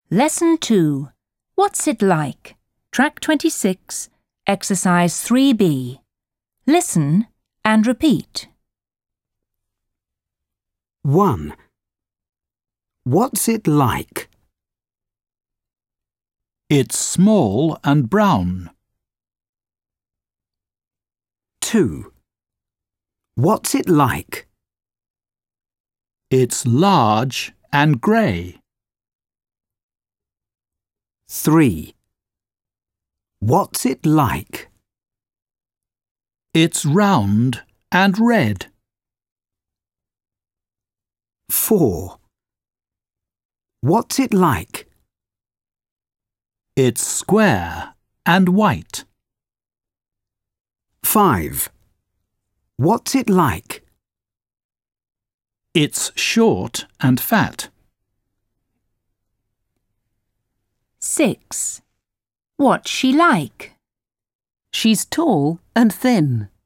Lesson 2. What's it like? Track 26, Exercise 3B. Listen and repeat. 1. What's it like? It's small and brown. 2. What's it like? It's large and grey. 3. What's it like? It's round and red. 4. What's it like? It's square and white. 5. What's it like? It's short and fat. 6. What's she like? She's tall and thin.